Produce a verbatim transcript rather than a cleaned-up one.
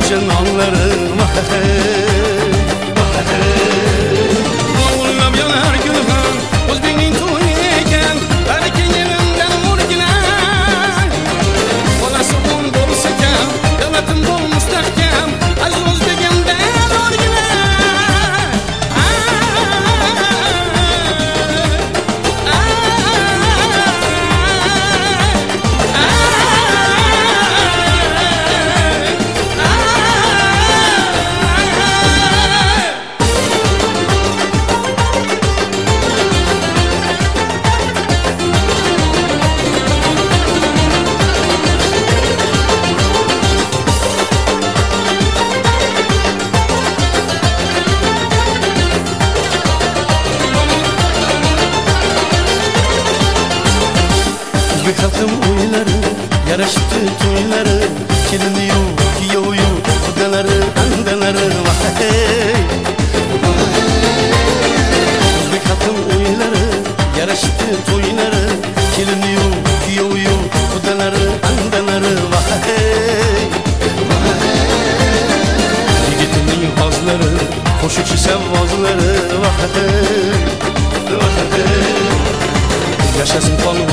Gülşen anları vah hey, vah hey. Oğlum yanar gülüm, Özbek'in toyu eken, belki yerimden vurgiler. Olası bol bol sekem, devletim bol müstahkem, aziz Özbek'imden vurgiler. Bir halkım oyları, yaraştı toyları, kelini yok, kiyovu yok, kudaları, andaları, vah hey. Bir halkım oyları, yaraştı toyları, kelini yok, kiyovu yok, kudaları, andaları, vah hey. Yigitinin bazları, koşucu sevvazları, vah hey, vah hey. Yaşasın konu